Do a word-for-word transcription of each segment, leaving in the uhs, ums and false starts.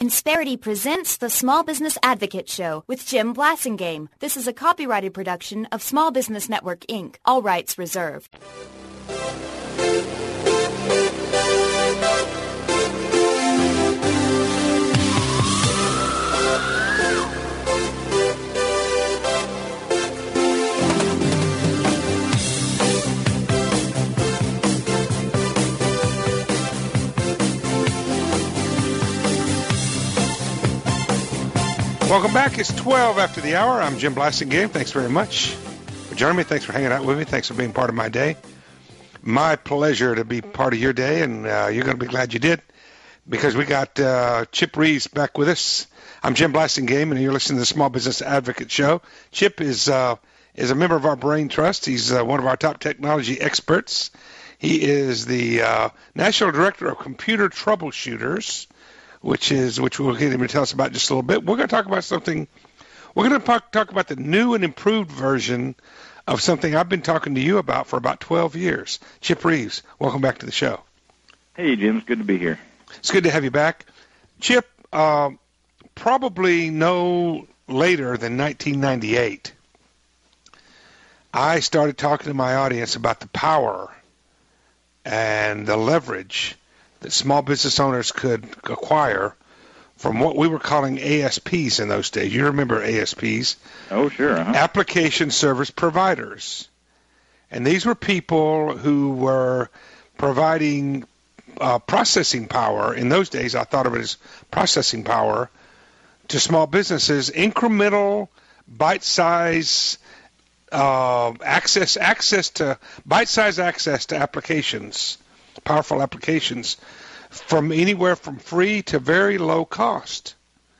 Insperity presents the Small Business Advocate Show with Jim Blasingame. This is a copyrighted production of Small Business Network, Incorporated. All rights reserved. Welcome back. It's twelve after the hour. I'm Jim Blasingame. Thanks very much for joining me. Thanks for hanging out with me. Thanks for being part of my day. My pleasure to be part of your day, and uh, you're going to be glad you did, because we got uh, Chip Reeves back with us. I'm Jim Blasingame, and you're listening to the Small Business Advocate Show. Chip is uh, is a member of our Brain Trust. He's uh, one of our top technology experts. He is the uh, National Director of Computer Troubleshooters, which is which we'll get him to tell us about in just a little bit. We're going to talk about something. We're going to talk, talk about the new and improved version of something I've been talking to you about for about twelve years. Chip Reeves, welcome back to the show. Hey, Jim. It's good to be here. It's good to have you back. Chip, uh, probably no later than nineteen ninety-eight, I started talking to my audience about the power and the leverage that small business owners could acquire from what we were calling A S Ps in those days. You remember A S Ps? Oh, sure. Uh-huh. Application Service Providers. And these were people who were providing uh, processing power. In those days, I thought of it as processing power to small businesses, incremental, bite-size uh, access, access to, bite-size access to applications, powerful applications, from anywhere from free to very low cost.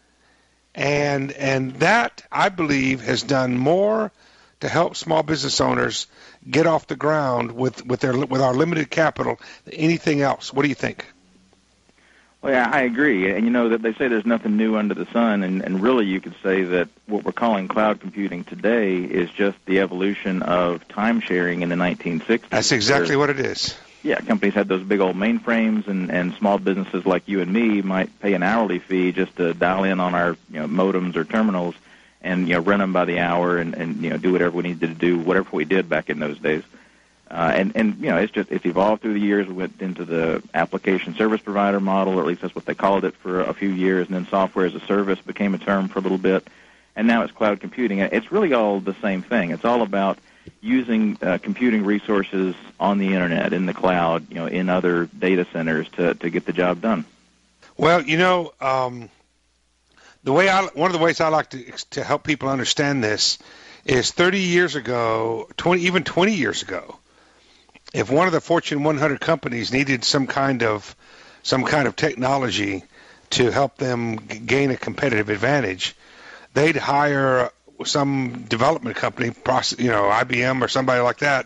And and that, I believe, has done more to help small business owners get off the ground with, with their with our limited capital than anything else. What do you think? Well, yeah, I agree. And you know that they say there's nothing new under the sun, and, and really you could say that what we're calling cloud computing today is just the evolution of time sharing in the nineteen sixties. That's exactly what it is. Yeah, companies had those big old mainframes, and, and small businesses like you and me might pay an hourly fee just to dial in on our you know modems or terminals, and you know run them by the hour, and, and you know do whatever we needed to do, whatever we did back in those days. Uh, and and you know it's just it's evolved through the years. We went into the application service provider model, or at least that's what they called it for a few years, and then software as a service became a term for a little bit, and now it's cloud computing. It's really all the same thing. It's all about using uh, computing resources on the internet, in the cloud, you know, in other data centers to, to get the job done. Well, you know, um, the way I, one of the ways I like to to help people understand this is thirty years ago, twenty even twenty years ago, if one of the Fortune one hundred companies needed some kind of some kind of technology to help them gain a competitive advantage, they'd hire some development company, you know, I B M or somebody like that,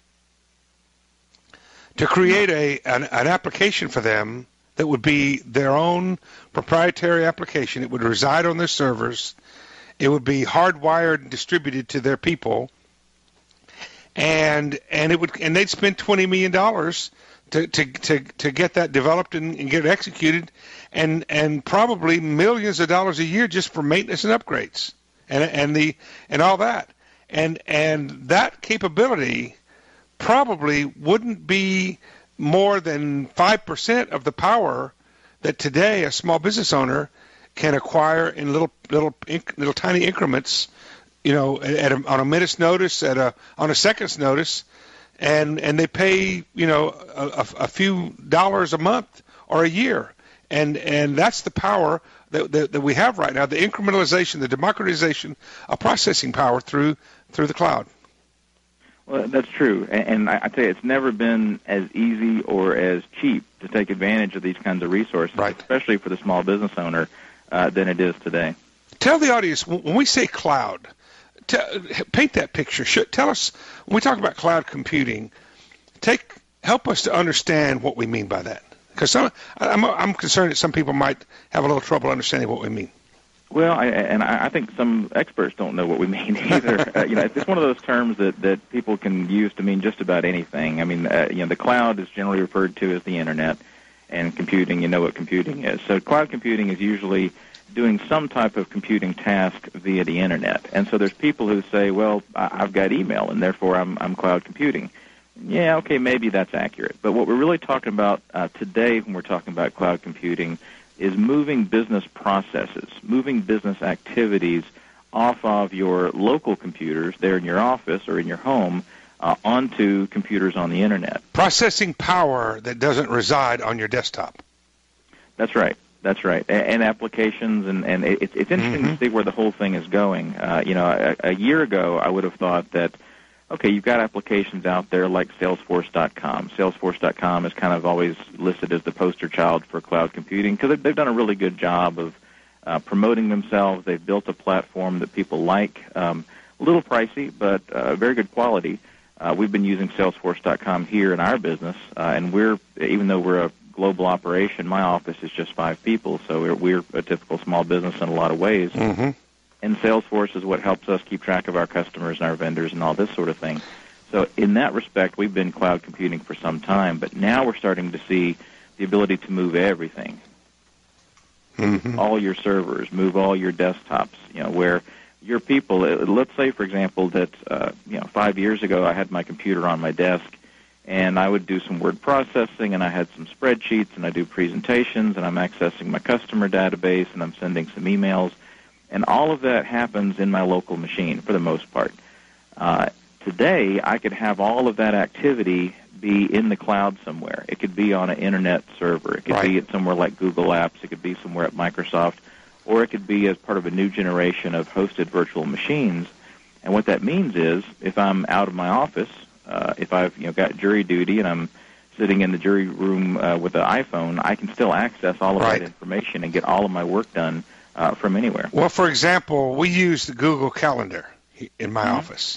to create a an, an application for them that would be their own proprietary application. It would reside on their servers. It would be hardwired and distributed to their people, and and it would and they'd spend twenty million dollars to to to to get that developed and, and get it executed, and and probably millions of dollars a year just for maintenance and upgrades. And and the and all that, and and that capability probably wouldn't be more than five percent of the power that today a small business owner can acquire in little little little tiny increments, you know, at a, on a minute's notice, at a on a second's notice, and and they pay you know a, a few dollars a month or a year, and and that's the power That, that, that we have right now, the incrementalization, the democratization of processing power through through the cloud. Well, that's true. And, and I, I tell you, it's never been as easy or as cheap to take advantage of these kinds of resources, right, especially for the small business owner, uh, than it is today. Tell the audience, when we say cloud, t- paint that picture. Should, tell us, when we talk about cloud computing, take help us to understand what we mean by that. Because I'm, I'm concerned that some people might have a little trouble understanding what we mean. Well, I, and I think some experts don't know what we mean either. uh, you know, it's one of those terms that, that people can use to mean just about anything. I mean, uh, you know, the cloud is generally referred to as the internet, and computing, you know what computing is. So cloud computing is usually doing some type of computing task via the Internet. And so there's people who say, well, I've got email, and therefore I'm, I'm cloud computing. Yeah, okay, maybe that's accurate. But what we're really talking about uh, today when we're talking about cloud computing is moving business processes, moving business activities off of your local computers there in your office or in your home uh, onto computers on the Internet. Processing power that doesn't reside on your desktop. That's right. That's right. And, and applications, and, and it, it's interesting mm-hmm. to see where the whole thing is going. Uh, you know, a, a year ago, I would have thought that, okay, you've got applications out there like Salesforce dot com. Salesforce dot com is kind of always listed as the poster child for cloud computing because they've, they've done a really good job of uh, promoting themselves. They've built a platform that people like, um, a little pricey, but uh, very good quality. Uh, we've been using Salesforce dot com here in our business, uh, and we're, even though we're a global operation, my office is just five people, so we're, we're a typical small business in a lot of ways. Mm-hmm. And Salesforce is what helps us keep track of our customers and our vendors and all this sort of thing. So in that respect, we've been cloud computing for some time, but now we're starting to see the ability to move everything. Mm-hmm. All your servers, move all your desktops, you know, where your people, let's say, for example, that, uh, you know, five years ago I had my computer on my desk, and I would do some word processing, and I had some spreadsheets, and I do presentations, and I'm accessing my customer database, and I'm sending some emails, and all of that happens in my local machine for the most part. Uh, today, I could have all of that activity be in the cloud somewhere. It could be on an Internet server. It could right. be at somewhere like Google Apps. It could be somewhere at Microsoft, or it could be as part of a new generation of hosted virtual machines. And what that means is, if I'm out of my office, Uh, if I've you know got jury duty and I'm sitting in the jury room uh, with an iPhone, I can still access all of right. that information and get all of my work done uh, from anywhere. Well, for example, we use the Google Calendar in my mm-hmm. office,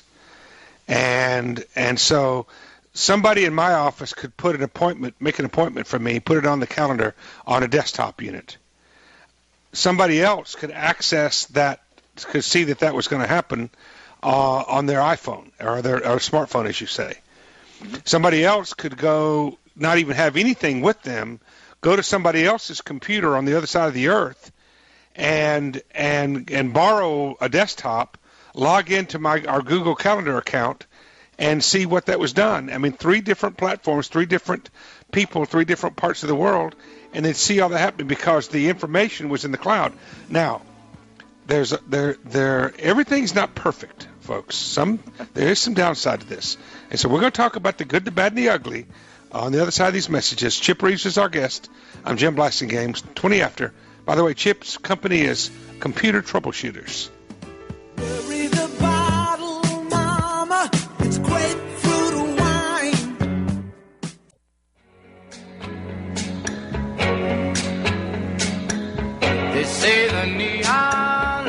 and and so somebody in my office could put an appointment, make an appointment for me, put it on the calendar on a desktop unit. Somebody else could access that, could see that that was going to happen. Uh, on their iPhone or their or smartphone, as you say. Mm-hmm. Somebody else could go, not even have anything with them, go to somebody else's computer on the other side of the earth and and and borrow a desktop, log into my our Google Calendar account, and see what that was done. I mean, three different platforms, three different people, three different parts of the world, and they'd see all that happening because the information was in the cloud. Now, there's a, there there everything's not perfect, folks. Some there is some downside to this, and so we're going to talk about the good, the bad, and the ugly on the other side of these messages. Chip Reeves is our guest. I'm Jim Blasingame. twenty after. By the way, Chip's company is Computer Troubleshooters. Bury the bottle, mama. It's grapefruit wine. They say the neon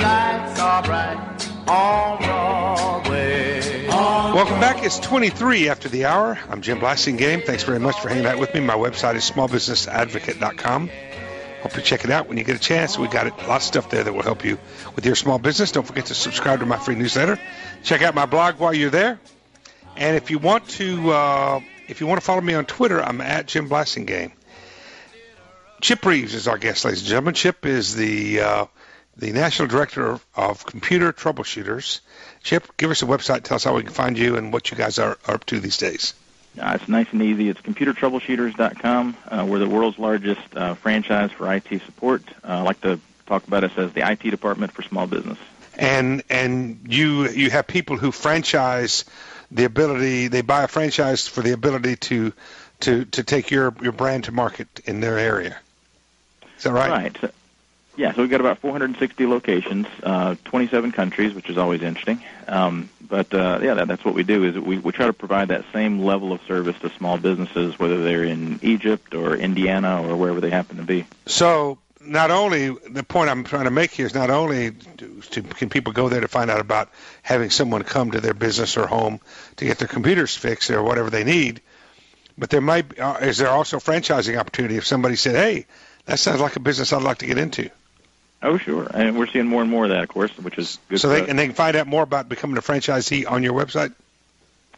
on Broadway. Welcome back. It's twenty-three after the hour. I'm Jim Blasingame. Thanks very much for hanging out with me. My website is small business advocate dot com. Hope you check it out when you get a chance. We got it, lots of stuff there that will help you with your small business. Don't forget to subscribe to my free newsletter. Check out my blog while you're there. And if you want to, uh, if you want to follow me on Twitter, I'm at Jim Blasingame. Chip Reeves is our guest, ladies and gentlemen. Chip is the uh, the National Director of, of Computer Troubleshooters. Chip, give us a website. Tell us how we can find you and what you guys are, are up to these days. Uh, it's nice and easy. It's computer troubleshooters dot com. Uh, we're the world's largest uh, franchise for I T support. Uh, I like to talk about us as the I T department for small business. And and you you have people who franchise the ability. They buy a franchise for the ability to to, to take your, your brand to market in their area. Is that right? Right. So, yeah, so we've got about four hundred sixty locations, uh, twenty-seven countries, which is always interesting. Um, but, uh, yeah, that, that's what we do is we, we try to provide that same level of service to small businesses, whether they're in Egypt or Indiana or wherever they happen to be. So not only, the point I'm trying to make here is not only to, to, can people go there to find out about having someone come to their business or home to get their computers fixed or whatever they need, but there might be, uh, is there also franchising opportunity if somebody said, hey, that sounds like a business I'd like to get into? Oh, sure. And we're seeing more and more of that, of course, which is good. So for they, us. and they can find out more about becoming a franchisee on your website?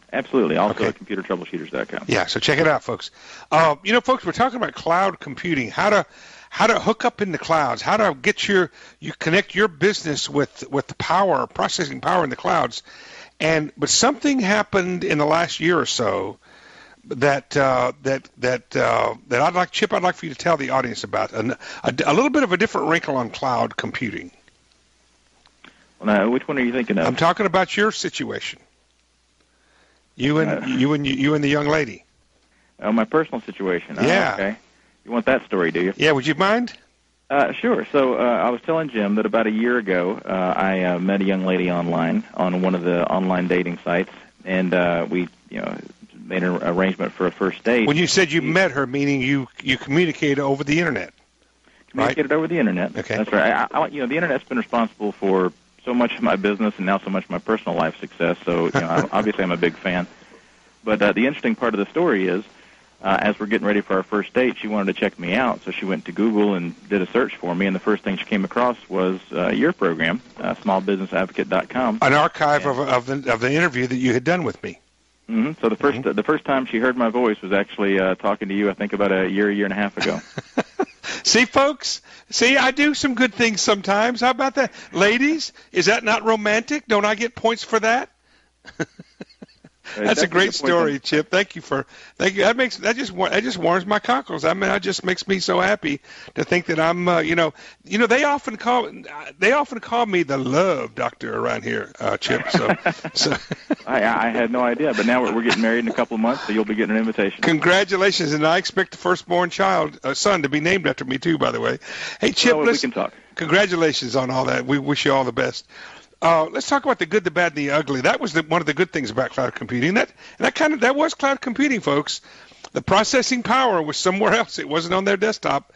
Absolutely. Also Okay. at computer troubleshooters dot com. Yeah, so check it out, folks. Uh, you know, folks, we're talking about cloud computing, how to how to hook up in the clouds, how to get your you connect your business with with the power, processing power in the clouds. And but something happened in the last year or so that uh, that that uh, that I'd like Chip, I'd like for you to tell the audience about a, a, a little bit of a different wrinkle on cloud computing. Well, now, which one are you thinking of? I'm talking about your situation. You and Uh, you and you and the young lady. Oh, my personal situation. Oh, Yeah. Okay. You want that story, do you? Yeah, would you mind? Uh, sure. So uh, I was telling Jim that about a year ago, uh, I uh, met a young lady online on one of the online dating sites, and uh, we, you know, made an arrangement for a first date. When you said you met her, meaning you you communicated over the internet. Communicated over the internet. Okay. That's right. I, I, you know, the internet's been responsible for so much of my business and now so much of my personal life success. So, you know, I'm, obviously I'm a big fan. But uh, the interesting part of the story is, uh, as we're getting ready for our first date, she wanted to check me out. So she went to Google and did a search for me, and the first thing she came across was uh, your program, uh, small business advocate dot com. An archive Yeah. of of the of the interview that you had done with me. Mm-hmm. So the first Mhm. the first time she heard my voice was actually uh, talking to you, I think about a year, year and a half ago. See, folks? See, I do some good things sometimes. How about that? Ladies, is that not romantic? Don't I get points for that? That's a great story, Chip. Thank you for thank you. That makes that just wa- that just warms my cockles. I mean, that just makes me so happy to think that I'm, uh, you know, you know, they often call they often call me the love doctor around here, uh, Chip. So, so I, I had no idea, but now we're, we're getting married in a couple of months, so you'll be getting an invitation. congratulations, and I expect the firstborn child, uh, son, to be named after me too. By the way, hey, Chip, Well, we listen, can talk. congratulations on all that. We wish you all the best. Uh, let's talk about the good, the bad, and the ugly. That was the, one of the good things about cloud computing. That and that kind of that was cloud computing, folks. The processing power was somewhere else. It wasn't on their desktop.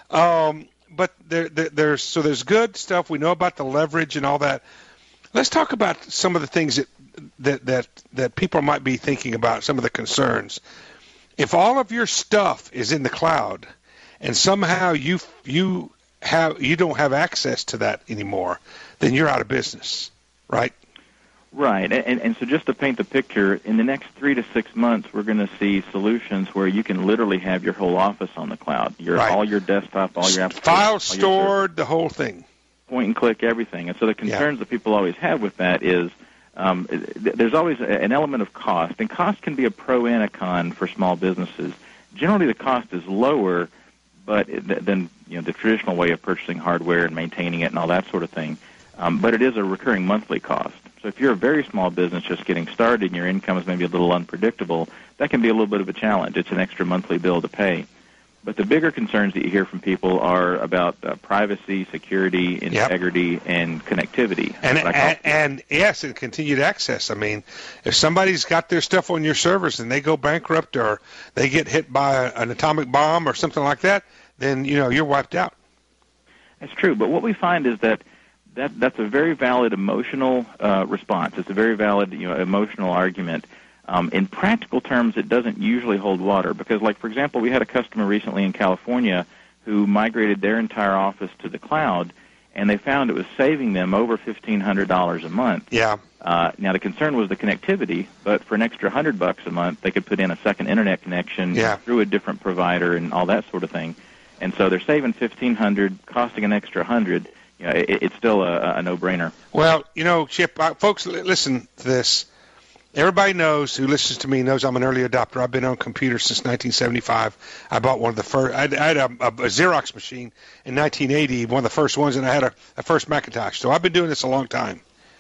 Um, but there, there, there's so there's good stuff. We know about the leverage and all that. Let's talk about some of the things that that that that people might be thinking about. Some of the concerns. If all of your stuff is in the cloud, and somehow you you have you don't have access to that anymore, then you're out of business, right? Right, and, and so just to paint the picture, in the next three to six months, we're going to see solutions where you can literally have your whole office on the cloud, your Right. all your desktop, all your applications, Files all your stored, the whole thing. point and click everything. And so the concerns that people always have with that is um, th- there's always a- an element of cost, and cost can be a pro and a con for small businesses. Generally, the cost is lower, but it- th- than you know the traditional way of purchasing hardware and maintaining it and all that sort of thing. Um, but it is a recurring monthly cost. So if you're a very small business just getting started and your income is maybe a little unpredictable, that can be a little bit of a challenge. It's an extra monthly bill to pay. But the bigger concerns that you hear from people are about uh, privacy, security, integrity, and connectivity. And, What I call- and and yes, and continued access. I mean, if somebody's got their stuff on your servers and they go bankrupt or they get hit by an atomic bomb or something like that, then you know you're wiped out. That's true, but what we find is that, that that's a very valid emotional uh, response. It's a very valid you know, emotional argument. Um, in practical terms, it doesn't usually hold water because, like, for example, we had a customer recently in California who migrated their entire office to the cloud, and they found it was saving them over fifteen hundred dollars a month. Yeah. Uh, now, the concern was the connectivity, but for an extra one hundred bucks a month, they could put in a second internet connection Yeah. through a different provider and all that sort of thing. And so they're saving fifteen hundred dollars, costing an extra one hundred dollars. You know, it, it's still a, a no-brainer. Well, you know, Chip, uh, folks, li- listen to this. Everybody knows who listens to me knows I'm an early adopter. I've been on computers since nineteen seventy-five. I bought one of the first. I had, I had a, a, a Xerox machine in nineteen eighty, one of the first ones, and I had a, a first Macintosh. So I've been doing this a long time.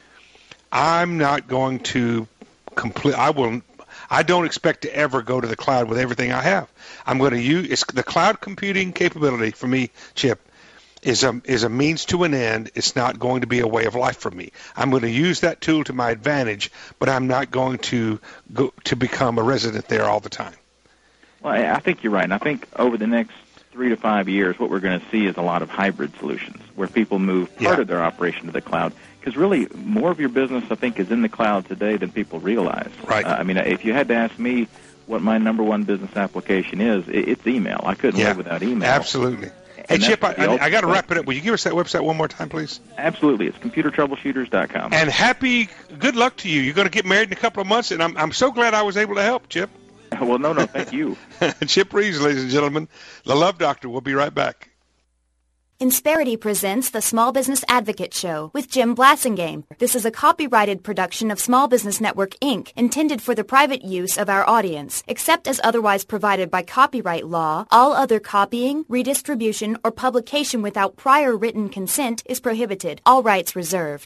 I'm not going to complete. I will. I don't expect to ever go to the cloud with everything I have. I'm going to use it's, the cloud computing capability for me, Chip, is a is a means to an end. It's not going to be a way of life for me. I'm going to use that tool to my advantage, but I'm not going to go to become a resident there all the time. Well, I I think you're right. And I think over the next three to five years, what we're going to see is a lot of hybrid solutions where people move part Yeah. of their operation to the cloud. Because really, more of your business, I think, is in the cloud today than people realize. Right. Uh, I mean, if you had to ask me what my number one business application is, it, it's email. I couldn't Yeah. live without email. Absolutely. Hey, And Chip, that's I, the I, I got to ultimate- wrap it up. Will you give us that website one more time, please? Absolutely. It's computer troubleshooters dot com. And happy, good luck to you. You're going to get married in a couple of months, and I'm I'm so glad I was able to help, Chip. Well, no, no, thank you. Chip Reeves, ladies and gentlemen, the Love Doctor. We'll be right back. Insperity presents the Small Business Advocate Show with Jim Blasingame. This is a copyrighted production of Small Business Network, Incorporated, intended for the private use of our audience. Except as otherwise provided by copyright law, all other copying, redistribution, or publication without prior written consent is prohibited. All rights reserved.